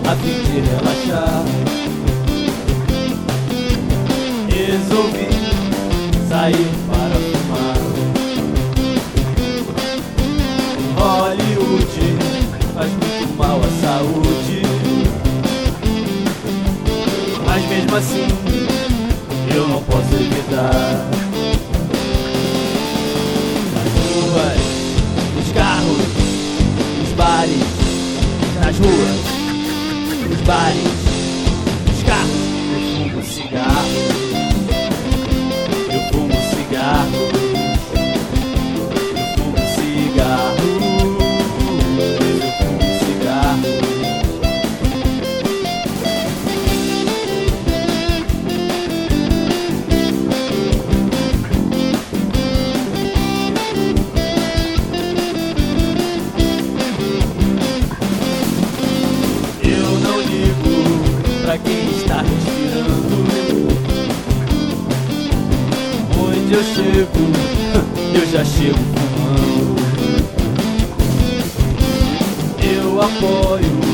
a fim de relaxar. Resolvi sair para fumar. Hollywood faz muito mal à saúde, mas mesmo assim eu não posso evitar. Nas ruas, nos carros, nos bares, nas ruas, nos bares, nos carros, eu fumo cigarro, eu fumo cigarro, eu fumo cigarro, eu fumo cigarro. Eu não ligo pra quem está respirando. Onde eu chego, eu já chego fumando. Eu apoio